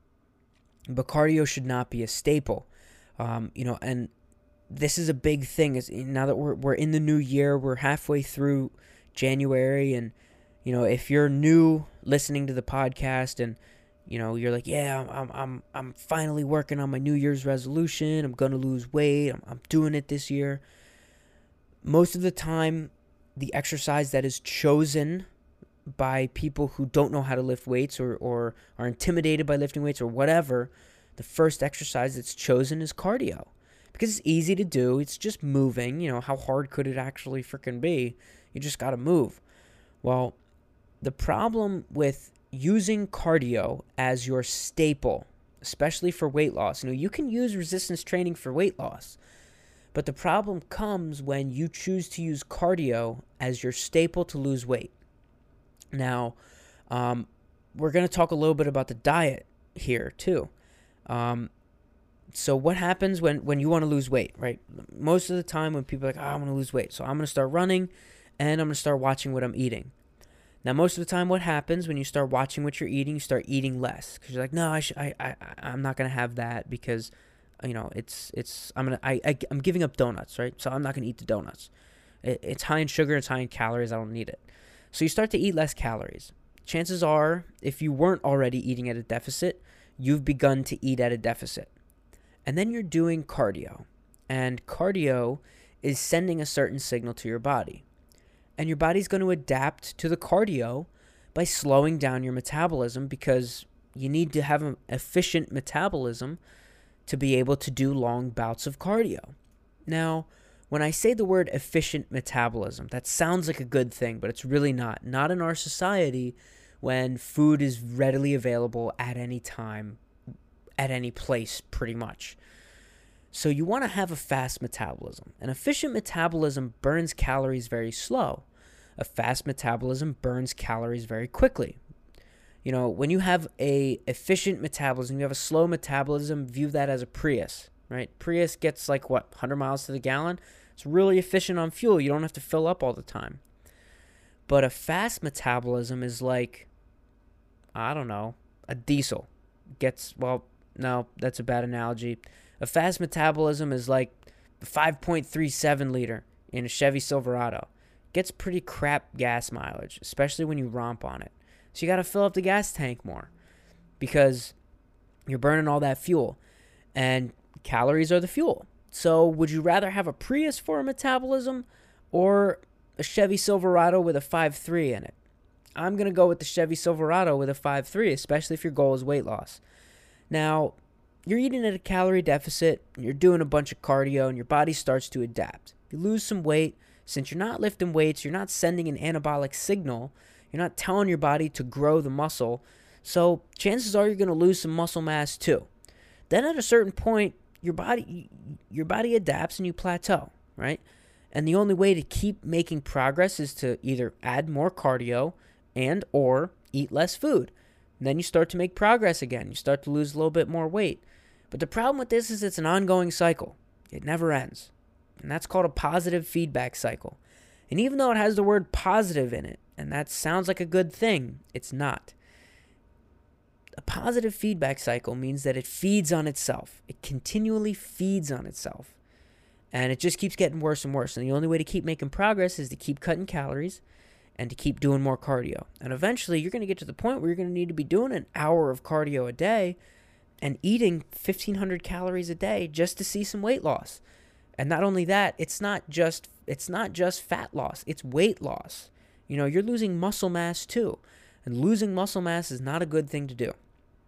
But cardio should not be a staple. Um, you know, and this is a big thing. Is now that we're we're in the new year, we're halfway through January, and you know, if you're new listening to the podcast and you know, you're like, yeah, I'm I'm I'm finally working on my New Year's resolution. I'm gonna lose weight. I'm I'm doing it this year. Most of the time, the exercise that is chosen by people who don't know how to lift weights or, or are intimidated by lifting weights or whatever, the first exercise that's chosen is cardio. Because it's easy to do. It's just moving. You know, how hard could it actually freaking be? You just got to move. Well, the problem with using cardio as your staple, especially for weight loss, you know, you can use resistance training for weight loss. But the problem comes when you choose to use cardio as your staple to lose weight. Now, um, we're going to talk a little bit about the diet here too. Um, so what happens when, when you want to lose weight, right? Most of the time when people are like, oh, I want to lose weight, so I'm going to start running and I'm going to start watching what I'm eating. Now, most of the time what happens when you start watching what you're eating, you start eating less because you're like, no, I, sh- I, I, I'm not going to have that because you know, it's, it's, I'm going to, I, I, I'm giving up donuts, right? So I'm not going to eat the donuts. It, it's high in sugar, it's high in calories. I don't need it. So you start to eat less calories. Chances are, if you weren't already eating at a deficit, you've begun to eat at a deficit. And then you're doing cardio. And cardio is sending a certain signal to your body. And your body's going to adapt to the cardio by slowing down your metabolism because you need to have an efficient metabolism to be able to do long bouts of cardio. Now, when I say the word efficient metabolism, that sounds like a good thing, but it's really not. Not in our society when food is readily available at any time, at any place, pretty much. So you want to have a fast metabolism. An efficient metabolism burns calories very slow. A fast metabolism burns calories very quickly. You know, when you have a efficient metabolism, you have a slow metabolism, view that as a Prius, right? Prius gets like, what, one hundred miles to the gallon? It's really efficient on fuel. You don't have to fill up all the time. But a fast metabolism is like, I don't know, a diesel. gets, well, no, that's a bad analogy. A fast metabolism is like five point three seven liter in a Chevy Silverado. Gets pretty crap gas mileage, especially when you romp on it. So you got to fill up the gas tank more because you're burning all that fuel, and calories are the fuel. So would you rather have a Prius for a metabolism or a Chevy Silverado with a five point three in it? I'm going to go with the Chevy Silverado with a five point three, especially if your goal is weight loss. Now, you're eating at a calorie deficit, and you're doing a bunch of cardio, and your body starts to adapt. If you lose some weight, since you're not lifting weights, you're not sending an anabolic signal, you're not telling your body to grow the muscle, so chances are you're going to lose some muscle mass too. Then at a certain point, your body your body adapts and you plateau, right? And the only way to keep making progress is to either add more cardio and or eat less food. And then you start to make progress again. You start to lose a little bit more weight. But the problem with this is it's an ongoing cycle. It never ends. And that's called a positive feedback cycle. And even though it has the word positive in it, and that sounds like a good thing, it's not. A positive feedback cycle means that it feeds on itself. It continually feeds on itself. And it just keeps getting worse and worse. And the only way to keep making progress is to keep cutting calories and to keep doing more cardio. And eventually you're going to get to the point where you're going to need to be doing an hour of cardio a day and eating fifteen hundred calories a day just to see some weight loss. And not only that, it's not just it's not just fat loss, it's weight loss. You know, you're losing muscle mass too. And losing muscle mass is not a good thing to do.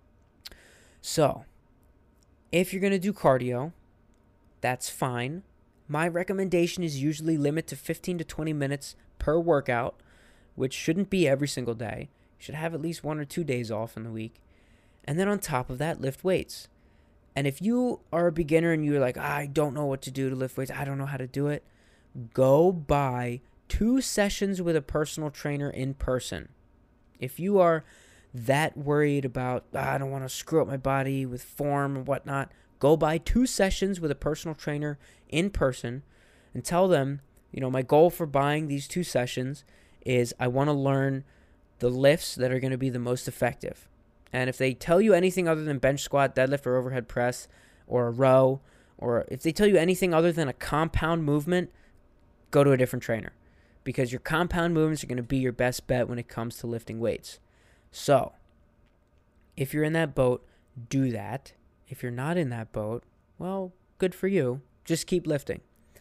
So, if you're going to do cardio, that's fine. My recommendation is usually limit to fifteen to twenty minutes per workout, which shouldn't be every single day. You should have at least one or two days off in the week. And then on top of that, lift weights. And if you are a beginner and you're like, I don't know what to do to lift weights, I don't know how to do it, go buy two sessions with a personal trainer in person. If you are that worried about, ah, I don't want to screw up my body with form and whatnot, go buy two sessions with a personal trainer in person and tell them, you know, my goal for buying these two sessions is I want to learn the lifts that are going to be the most effective. And if they tell you anything other than bench squat, deadlift, or overhead press, or a row, or if they tell you anything other than a compound movement, go to a different trainer. Because your compound movements are going to be your best bet when it comes to lifting weights. So, if you're in that boat, do that. If you're not in that boat, well, good for you. Just keep lifting.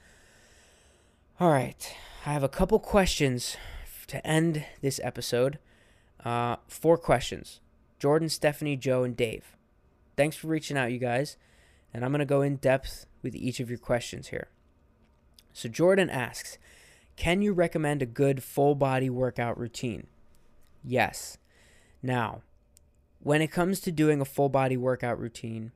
All right. I have a couple questions to end this episode. Uh, four questions. Jordan, Stephanie, Joe, and Dave. Thanks for reaching out, you guys. And I'm going to go in depth with each of your questions here. So Jordan asks, can you recommend a good full body workout routine? Yes. Now, when it comes to doing a full body workout routine,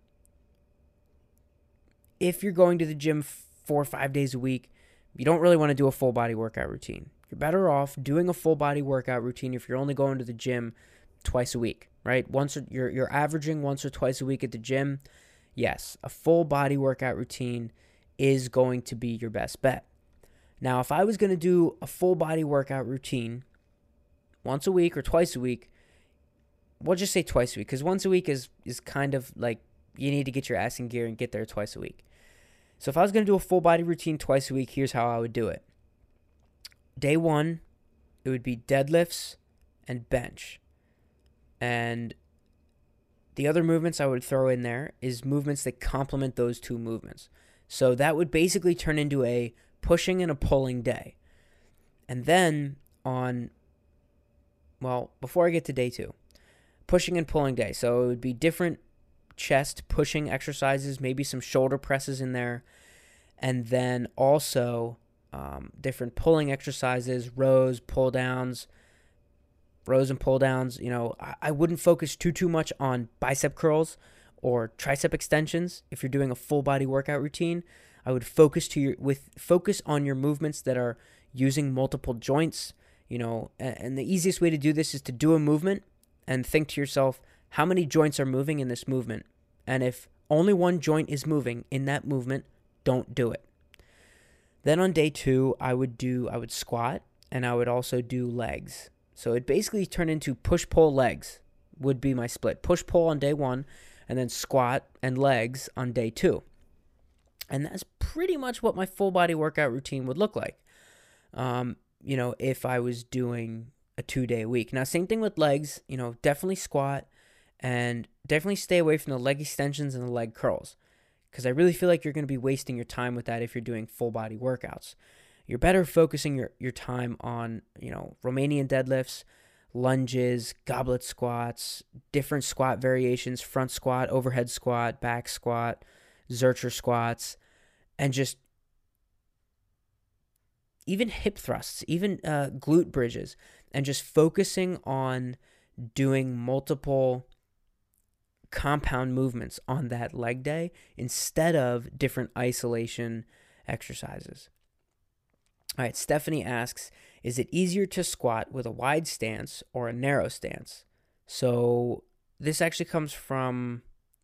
if you're going to the gym four or five days a week, you don't really want to do a full body workout routine. You're better off doing a full body workout routine if you're only going to the gym twice a week, right? Once or, you're you're averaging once or twice a week at the gym. Yes, a full body workout routine is going to be your best bet. Now, if I was going to do a full body workout routine once a week or twice a week, we'll just say twice a week, because once a week is is kind of like you need to get your ass in gear and get there twice a week. So if I was going to do a full body routine twice a week, here's how I would do it. Day one, it would be deadlifts and bench. And the other movements I would throw in there is movements that complement those two movements. So that would basically turn into a pushing and a pulling day. And then on, well, before I get to day two, pushing and pulling day. So it would be different chest pushing exercises, maybe some shoulder presses in there, and then also um, different pulling exercises, rows, pull downs, rows and pull downs. You know, I, I wouldn't focus too, too much on bicep curls or tricep extensions. If you're doing a full body workout routine, I would focus to your with focus on your movements that are using multiple joints. You know, and, and the easiest way to do this is to do a movement and think to yourself, how many joints are moving in this movement? And if only one joint is moving in that movement, don't do it. Then on day two, I would do I would squat and I would also do legs. So it basically turned into push-pull legs, would be my split. Push-pull on day one, and then squat and legs on day two. And that's pretty much what my full body workout routine would look like, um, you know, if I was doing a two-day week. Now, same thing with legs, you know, definitely squat and definitely stay away from the leg extensions and the leg curls, because I really feel like you're going to be wasting your time with that if you're doing full body workouts. You're better focusing your, your time on, you know, Romanian deadlifts, lunges, goblet squats, different squat variations, front squat, overhead squat, back squat, Zercher squats, and just even hip thrusts, even uh, glute bridges, and just focusing on doing multiple compound movements on that leg day instead of different isolation exercises. All right, Stephanie asks, is it easier to squat with a wide stance or a narrow stance? So this actually comes from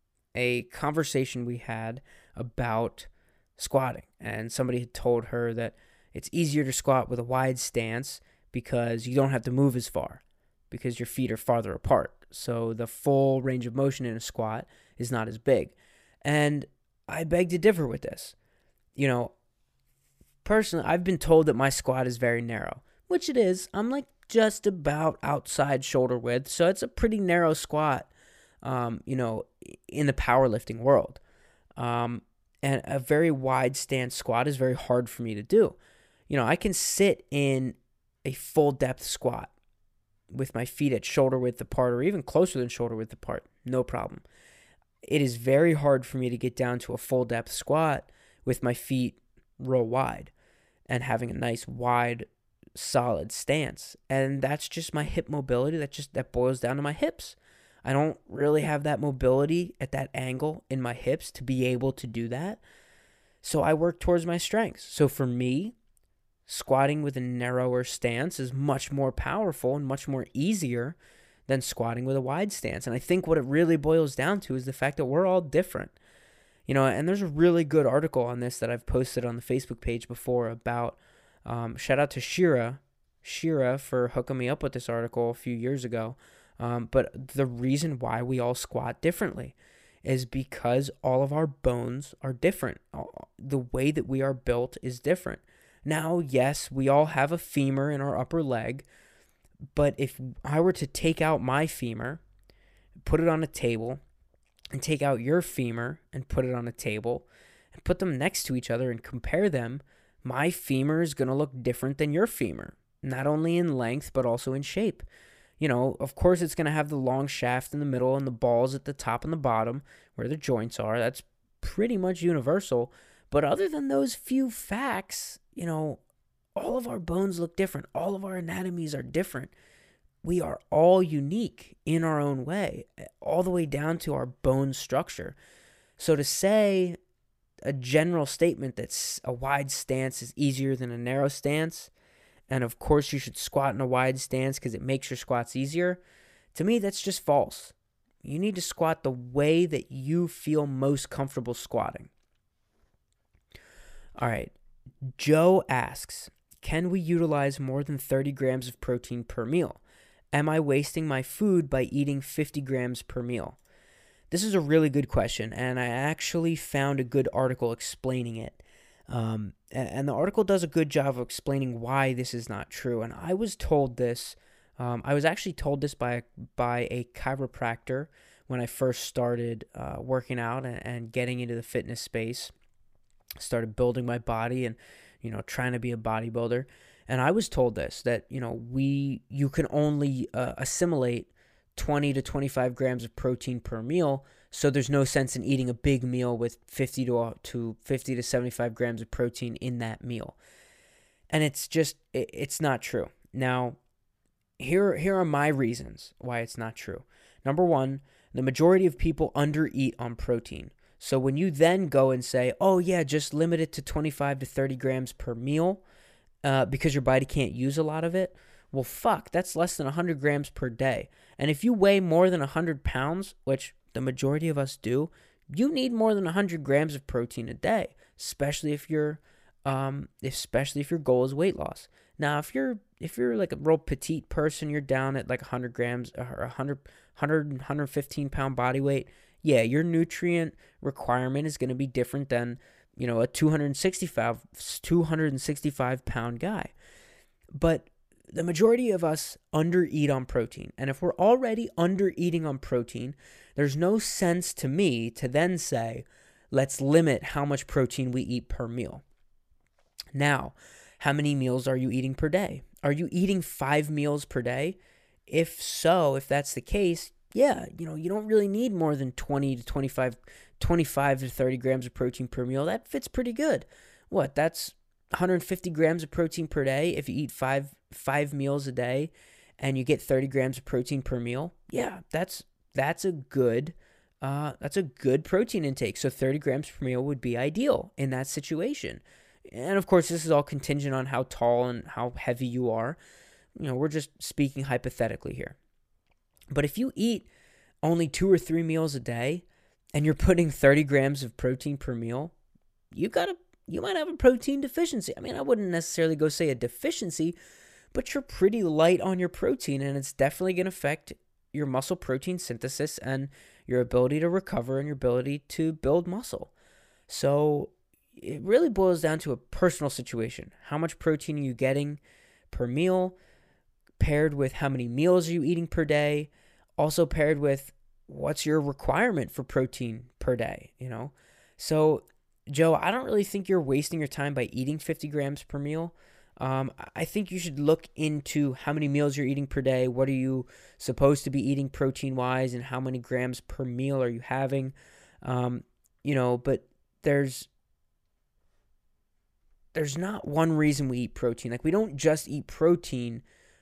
a conversation we had about squatting, and somebody had told her that it's easier to squat with a wide stance because you don't have to move as far because your feet are farther apart. So the full range of motion in a squat is not as big. And I beg to differ with this. You know, personally, I've been told that my squat is very narrow, which it is. I'm like just about outside shoulder width, so it's a pretty narrow squat, um, you know, in the powerlifting world. Um, and a very wide stance squat is very hard for me to do. You know, I can sit in a full depth squat with my feet at shoulder width apart or even closer than shoulder width apart, no problem. It is very hard for me to get down to a full depth squat with my feet real wide and having a nice wide solid stance. And that's just my hip mobility. That just that boils down to my hips. I don't really have that mobility at that angle in my hips to be able to do that. So I work towards my strengths. So for me, squatting with a narrower stance is much more powerful and much more easier than squatting with a wide stance. And I think what it really boils down to is the fact that we're all different. You know, and there's a really good article on this that I've posted on the Facebook page before about, um, shout out to Shira, Shira for hooking me up with this article a few years ago. Um, but the reason why we all squat differently is because all of our bones are different. The way that we are built is different. Now, yes, we all have a femur in our upper leg, but if I were to take out my femur, put it on a table, and take out your femur and put it on a table, and put them next to each other and compare them, my femur is going to look different than your femur, not only in length, but also in shape. You know, of course, it's going to have the long shaft in the middle and the balls at the top and the bottom where the joints are. That's pretty much universal. But other than those few facts, you know, all of our bones look different. All of our anatomies are different. We are all unique in our own way, all the way down to our bone structure. So to say a general statement that a wide stance is easier than a narrow stance, and of course you should squat in a wide stance because it makes your squats easier, to me that's just false. You need to squat the way that you feel most comfortable squatting. All right, Joe asks, can we utilize more than thirty grams of protein per meal? Am I wasting my food by eating fifty grams per meal? This is a really good question, and I actually found a good article explaining it. Um, and the article does a good job of explaining why this is not true. And I was told this, um, I was actually told this by, by a chiropractor when I first started uh, working out and, and getting into the fitness space, started building my body and, you know, trying to be a bodybuilder. And I was told this, that, you know, we, you can only uh, assimilate twenty to twenty-five grams of protein per meal. So there's no sense in eating a big meal with fifty to fifty to seventy-five grams of protein in that meal. And it's just, it, it's not true. Now, here, here are my reasons why it's not true. Number one, the majority of people undereat on protein. So when you then go and say, oh yeah, just limit it to twenty-five to thirty grams per meal, Uh, because your body can't use a lot of it, well, fuck, that's less than one hundred grams per day. And if you weigh more than one hundred pounds, which the majority of us do, you need more than one hundred grams of protein a day, especially if you're, um, especially if your goal is weight loss. Now, if you're if you're like a real petite person, you're down at like one hundred grams or one hundred, one hundred, one hundred fifteen pound body weight. Yeah, your nutrient requirement is going to be different than, you know, a two hundred sixty-five, two hundred sixty-five pound guy. But the majority of us undereat on protein. And if we're already undereating on protein, there's no sense to me to then say, let's limit how much protein we eat per meal. Now, how many meals are you eating per day? Are you eating five meals per day? If so, if that's the case, yeah, you know, you don't really need more than twenty to twenty-five, twenty-five to thirty grams of protein per meal. That fits pretty good. What, that's one hundred fifty grams of protein per day if you eat five five meals a day and you get thirty grams of protein per meal. Yeah, that's that's a good uh, that's a good protein intake. So thirty grams per meal would be ideal in that situation. And of course, this is all contingent on how tall and how heavy you are. You know, we're just speaking hypothetically here. But if you eat only two or three meals a day and you're putting thirty grams of protein per meal, you got a you might have a protein deficiency. I mean, I wouldn't necessarily go say a deficiency, but you're pretty light on your protein, and it's definitely going to affect your muscle protein synthesis and your ability to recover and your ability to build muscle. So it really boils down to a personal situation. How much protein are you getting per meal, paired with how many meals are you eating per day, also paired with what's your requirement for protein per day, you know? So, Joe, I don't really think you're wasting your time by eating fifty grams per meal. Um, I think you should look into how many meals you're eating per day. What are you supposed to be eating protein-wise, and how many grams per meal are you having? Um, you know, but there's there's not one reason we eat protein. Like, we don't just eat protein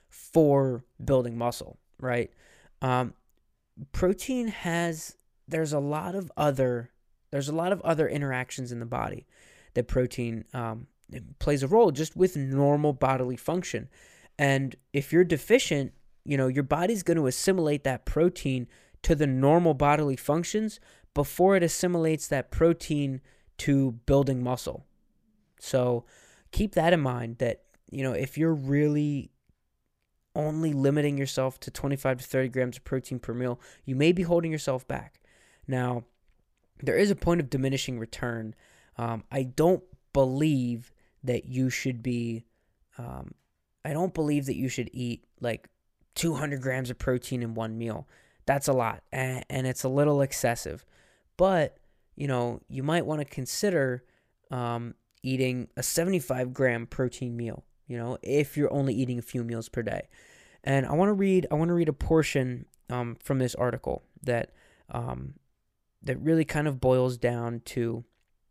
for building muscle, right? Um, protein has there's a lot of other there's a lot of other interactions in the body that protein um, it plays a role just with normal bodily function. And if you're deficient, you know, your body's going to assimilate that protein to the normal bodily functions before it assimilates that protein to building muscle. So keep that in mind, that, you know, if you're really only limiting yourself to twenty-five to thirty grams of protein per meal, you may be holding yourself back. Now, there is a point of diminishing return. Um, I don't believe that you should be, um, I don't believe that you should eat like two hundred grams of protein in one meal. That's a lot, and, and it's a little excessive. But, you know, you might want to consider um, eating a seventy-five gram protein meal, you know, if you're only eating a few meals per day. And I want to read, I want to read a portion um, from this article that um, that really kind of boils down to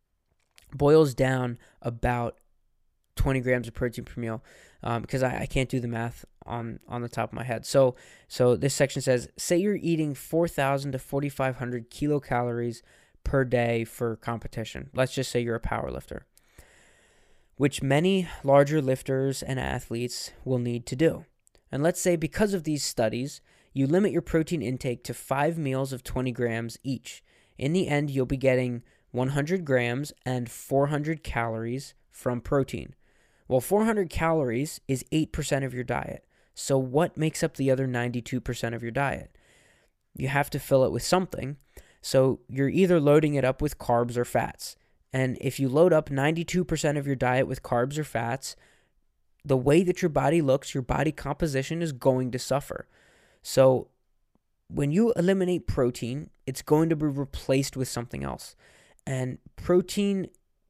boils down about twenty grams of protein per meal, um, because I, I can't do the math on, on the top of my head. So so this section says, say you're eating four thousand to forty-five hundred kilocalories per day for competition. Let's just say you're a power lifter, which many larger lifters and athletes will need to do. And let's say because of these studies, you limit your protein intake to five meals of twenty grams each. In the end, you'll be getting one hundred grams and four hundred calories from protein. Well, four hundred calories is eight percent of your diet. So what makes up the other ninety-two percent of your diet? You have to fill it with something. So you're either loading it up with carbs or fats. And if you load up ninety-two percent of your diet with carbs or fats, the way that your body looks, your body composition is going to suffer. So when you eliminate protein, it's going to be replaced with something else. And protein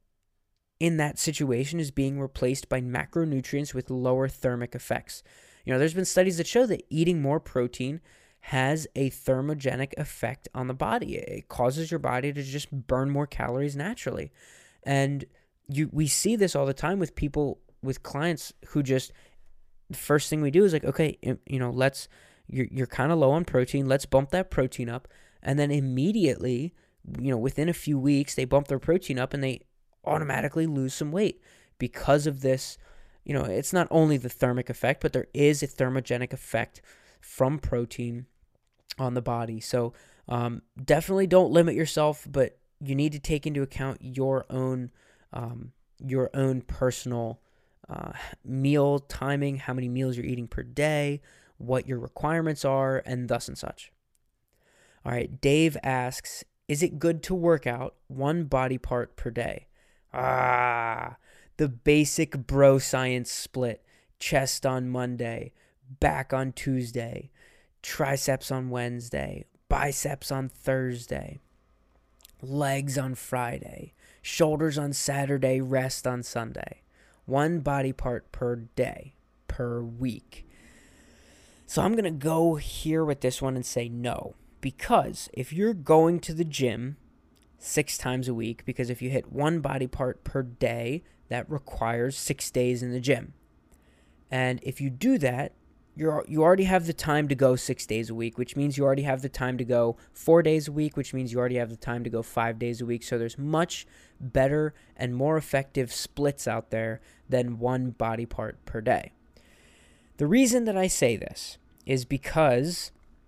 in that situation is being replaced by macronutrients with lower thermic effects. You know, there's been studies that show that eating more protein has a thermogenic effect on the body. It causes your body to just burn more calories naturally. And you we see this all the time with people, with clients who just, the first thing we do is like, okay, you know, let's, you're, you're kind of low on protein. Let's bump that protein up. And then immediately, you know, within a few weeks, they bump their protein up and they automatically lose some weight because of this. You know, it's not only the thermic effect, but there is a thermogenic effect from protein on the body. So um, definitely don't limit yourself, but you need to take into account your own um, your own personal uh, meal timing, how many meals you're eating per day, what your requirements are, and thus and such. All right, Dave asks, is it good to work out one body part per day? Ah, the basic bro science split. Chest on Monday, back on Tuesday, triceps on Wednesday, biceps on Thursday, legs on Friday, shoulders on Saturday, rest on Sunday. One body part per day, per week. So I'm going to go here with this one and say no. Because if you're going to the gym six times a week, because if you hit one body part per day, that requires six days in the gym. And if you do that, you're you already have the time to go six days a week, which means you already have the time to go four days a week, which means you already have the time to go five days a week. So there's much better and more effective splits out there than one body part per day. The reason that I say this is because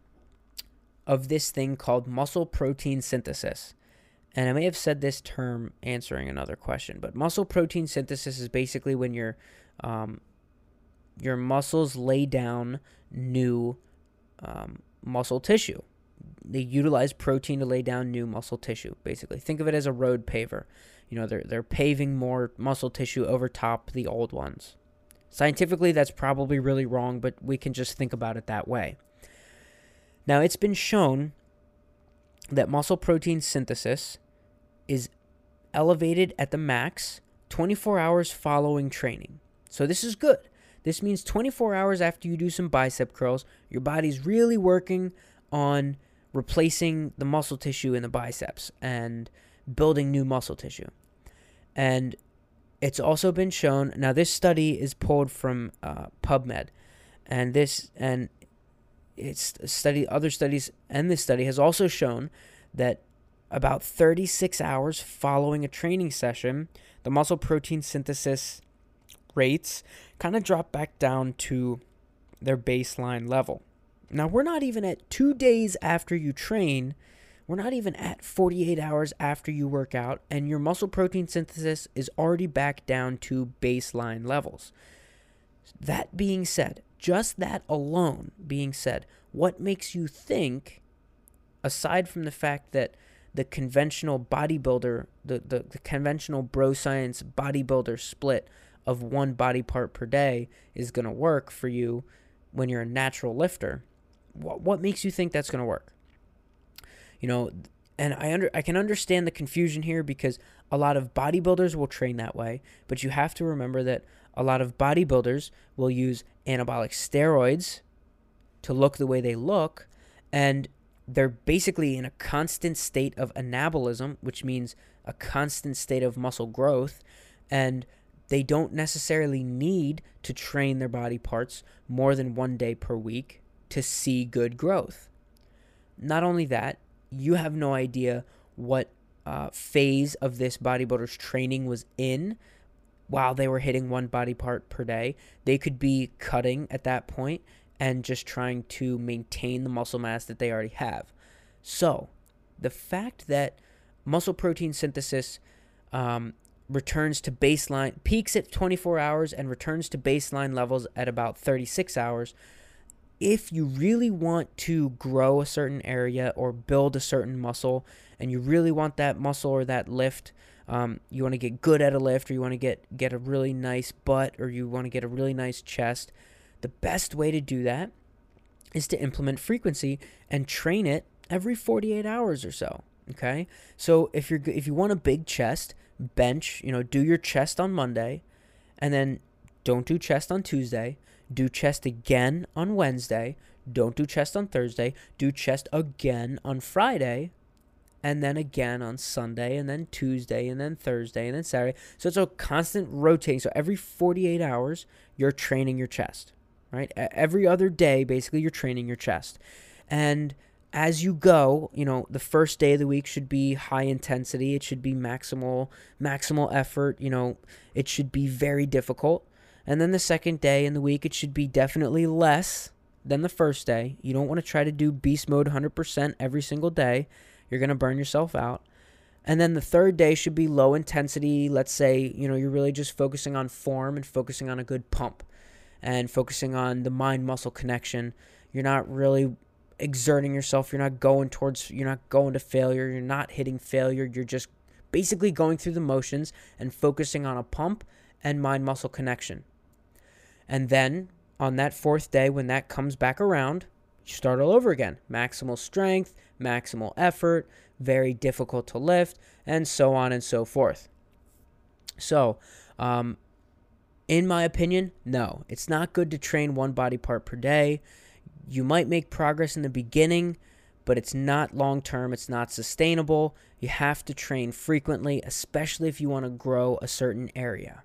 of this thing called muscle protein synthesis. And I may have said this term answering another question, but muscle protein synthesis is basically when your um, your muscles lay down new um, muscle tissue. They utilize protein to lay down new muscle tissue, basically. Think of it as a road paver. You know, they're, they're paving more muscle tissue over top the old ones. Scientifically, that's probably really wrong, but we can just think about it that way. Now, it's been shown that muscle protein synthesis is elevated at the max twenty-four hours following training. So this is good. This means twenty-four hours after you do some bicep curls, your body's really working on replacing the muscle tissue in the biceps and building new muscle tissue. And it's also been shown, now this study is pulled from uh, PubMed, and this and it's study other studies and this study has also shown that about thirty-six hours following a training session, the muscle protein synthesis rates kind of drop back down to their baseline level. Now, we're not even at two days after you train. We're not even at forty-eight hours after you work out, and your muscle protein synthesis is already back down to baseline levels. That being said, just that alone being said, what makes you think, aside from the fact that the conventional bodybuilder, the, the, the conventional bro science bodybuilder split of one body part per day is going to work for you when you're a natural lifter, what, what makes you think that's going to work? You know, and I under I can understand the confusion here because a lot of bodybuilders will train that way, but you have to remember that a lot of bodybuilders will use anabolic steroids to look the way they look, and they're basically in a constant state of anabolism, which means a constant state of muscle growth, and they don't necessarily need to train their body parts more than one day per week to see good growth. Not only that, you have no idea what uh, phase of this bodybuilder's training was in while they were hitting one body part per day. They could be cutting at that point and just trying to maintain the muscle mass that they already have. So, the fact that muscle protein synthesis um, returns to baseline, peaks at twenty-four hours and returns to baseline levels at about thirty-six hours, if you really want to grow a certain area or build a certain muscle, and you really want that muscle or that lift, um, you want to get good at a lift, or you want to get, get a really nice butt, or you want to get a really nice chest, the best way to do that is to implement frequency and train it every forty-eight hours or so. Okay? So if you're if you want a big chest, bench, you know, do your chest on Monday, and then don't do chest on Tuesday. Do chest again on Wednesday. Don't do chest on Thursday. Do chest again on Friday. And then again on Sunday. And then Tuesday. And then Thursday. And then Saturday. So it's a constant rotating. So every forty-eight hours, you're training your chest. Right? Every other day, basically, you're training your chest. And as you go, you know, the first day of the week should be high intensity. It should be maximal, maximal effort. You know, it should be very difficult. And then the second day in the week, it should be definitely less than the first day. You don't want to try to do beast mode one hundred percent every single day. You're going to burn yourself out. And then the third day should be low intensity. Let's say, you know, you're really just focusing on form and focusing on a good pump and focusing on the mind-muscle connection. You're not really exerting yourself. You're not going towards, you're not going to failure. You're not hitting failure. You're just basically going through the motions and focusing on a pump and mind-muscle connection. And then on that fourth day, when that comes back around, you start all over again. Maximal strength, maximal effort, very difficult to lift, and so on and so forth. So, um, in my opinion, no. It's not good to train one body part per day. You might make progress in the beginning, but it's not long-term. It's not sustainable. You have to train frequently, especially if you want to grow a certain area.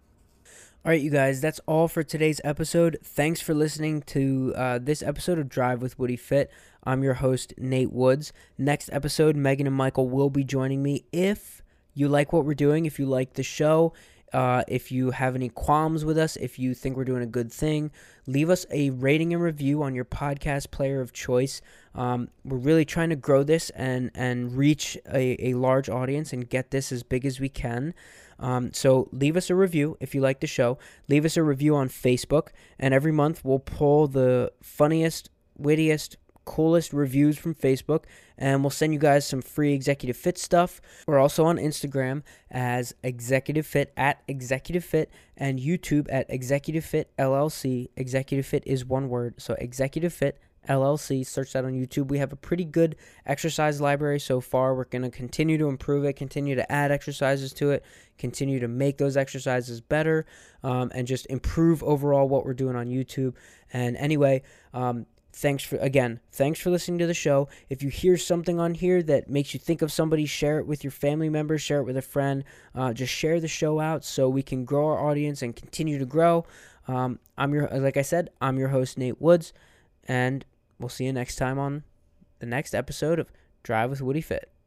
All right, you guys, that's all for today's episode. Thanks for listening to uh, this episode of Drive with Woody Fit. I'm your host, Nate Woods. Next episode, Megan and Michael will be joining me. If you like what we're doing, if you like the show, uh, if you have any qualms with us, if you think we're doing a good thing, leave us a rating and review on your podcast player of choice. Um, we're really trying to grow this and, and reach a, a large audience and get this as big as we can. Um, so leave us a review if you like the show. Leave us a review on Facebook, and every month we'll pull the funniest, wittiest, coolest reviews from Facebook, and we'll send you guys some free Executive Fit stuff. We're also on Instagram as Executive Fit, at Executive Fit, and YouTube at Executive Fit L L C. Executive Fit is one word, so Executive Fit L L C. Search that on YouTube. We have a pretty good exercise library so far. We're going to continue to improve it, continue to add exercises to it, continue to make those exercises better, um, and just improve overall what we're doing on YouTube. And anyway, um, thanks for, again, thanks for listening to the show. If you hear something on here that makes you think of somebody, share it with your family members, share it with a friend. Uh, just share the show out so we can grow our audience and continue to grow. Um, I'm your, like I said, I'm your host, Nate Woods, and we'll see you next time on the next episode of Drive with Woody Fit.